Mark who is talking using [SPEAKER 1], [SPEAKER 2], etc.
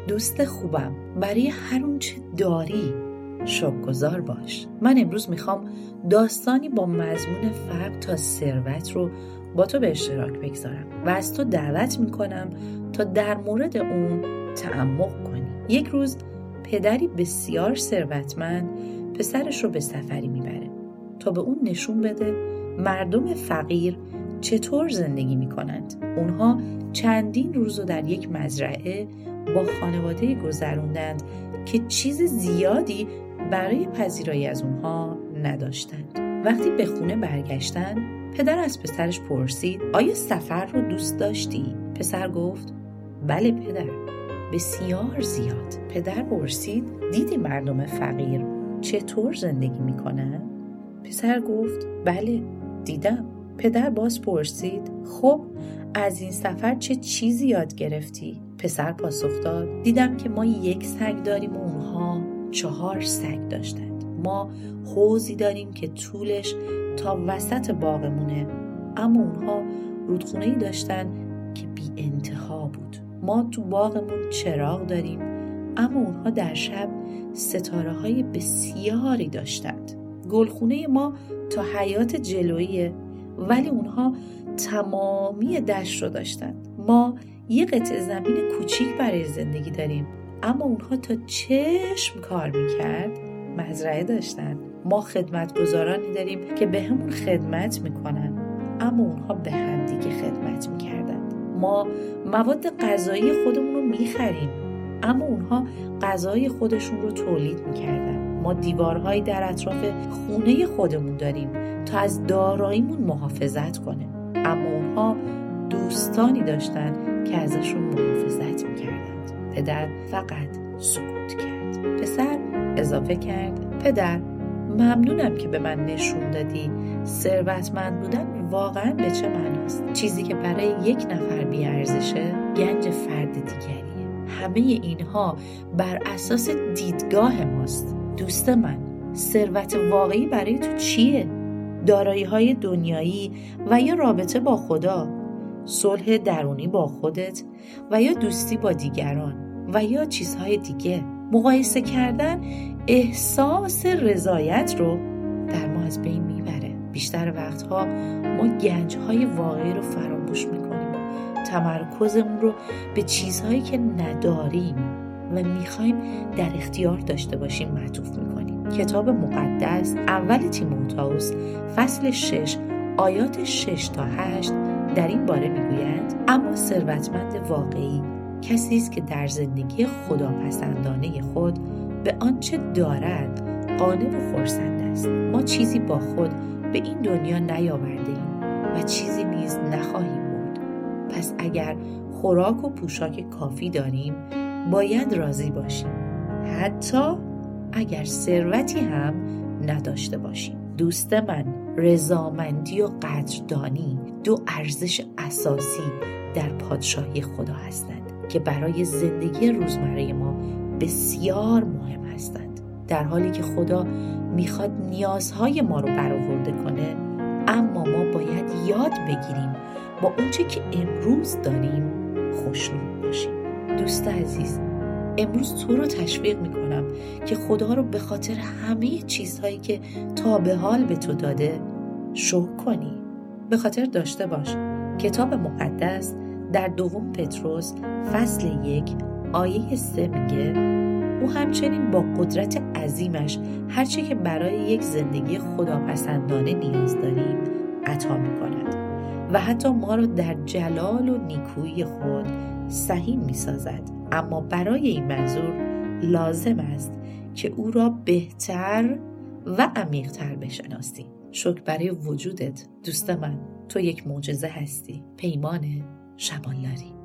[SPEAKER 1] دوست خوبم، برای هر اون چه داری شکرگزار باش. من امروز میخوام داستانی با مضمون فرق تا ثروت رو با تو به اشتراک بگذارم و از تو دعوت میکنم تا در مورد اون تعمق کنی. یک روز پدری بسیار ثروتمند پسرش رو به سفری میبره تا به اون نشون بده مردم فقیر چطور زندگی میکنند. اونها چندین روز رو در یک مزرعه با خانواده گذروندند که چیز زیادی برای پذیرایی از اونها نداشتند. وقتی به خونه برگشتن، پدر از پسرش پرسید آیا سفر رو دوست داشتی؟ پسر گفت بله پدر، بسیار زیاد. پدر پرسید دیدی مردم فقیر چطور زندگی میکنن؟ پسر گفت بله دیدم. پدر باز پرسید خب از این سفر چه چیزی یاد گرفتی؟ پسر پاسخ داد دیدم که ما 1 سگ داریم و اونها 4 سگ داشتند. ما حوضی داریم که طولش تا وسط باغمونه، اما اونها رودخونه‌ای داشتن که بی انتها بود. ما تو باغمون چراغ داریم، اما اونها در شب ستاره‌های بسیاری داشتند. گلخونه ما تا حیاط جلویه، ولی اونها تمامی دشت رو داشتند. ما یه قطعه زمین کوچیک برای زندگی داریم، اما اونها تا چشم کار میکرد مزرعه داشتن. ما خدمتگزارانی داریم که به همون خدمت میکنن، اما اونها به هم دیگه خدمت میکردن. ما مواد غذایی خودمون رو میخریم، اما اونها غذای خودشون رو تولید میکردن. ما دیوارهایی در اطراف خونه خودمون داریم تا از داراییمون محافظت کنه، اما اونها دوستانی داشتن که ازشون محافظت میکردند. پدر فقط سکوت کرد. پسر اضافه کرد پدر ممنونم که به من نشون دادی ثروتمند بودن واقعا به چه معناست. چیزی که برای یک نفر بی‌ارزشه گنج فرد دیگریه. همه اینها بر اساس دیدگاه ماست. دوست من، ثروت واقعی برای تو چیه؟ دارایی‌های دنیایی و یا رابطه با خدا، صلح درونی با خودت و یا دوستی با دیگران و یا چیزهای دیگه. مقایسه کردن احساس رضایت رو در ما از بین میبره. بیشتر وقتها ما گنج‌های واقعی رو فراموش میکنیم و تمرکزمون رو به چیزهایی که نداریم و میخوایم در اختیار داشته باشیم معطوف میکنیم. کتاب مقدس اول تیموتائوس فصل 6 آیات 6 تا 8 در این باره میگوید اما ثروتمند واقعی کسی است که در زندگی خداپسندانه خود به آنچه دارد قانع و خرسند است. ما چیزی با خود به این دنیا نیاورده‌ایم و چیزی نیز نخواهیم برد. پس اگر خوراک و پوشاک کافی داریم باید راضی باشیم، حتی اگر ثروتی هم نداشته باشیم. دوست من، رضامندی و قدردانی 2 ارزش اساسی در پادشاهی خدا هستند که برای زندگی روزمره ما بسیار مهم هستند. در حالی که خدا میخواد نیازهای ما رو برآورده کنه، اما ما باید یاد بگیریم با اونچه که امروز داریم خوشنود باشیم. دوست عزیز، امروز تو رو تشویق میکنم که خدا رو به خاطر همه چیزهایی که تا به حال به تو داده شکر کنی. به خاطر داشته باش کتاب مقدس در 2 پتروس فصل 1 آیه 3 میگه او همچنین با قدرت عظیمش هرچه که برای یک زندگی خداپسندانه نیاز داریم عطا میکند و حتی ما رو در جلال و نیکویی خود سهیم میسازد. اما برای این منظور لازم است که او را بهتر و عمیق‌تر بشناسیم. شکر برای وجودت دوست من، تو یک معجزه هستی. پیمان شبانلاری.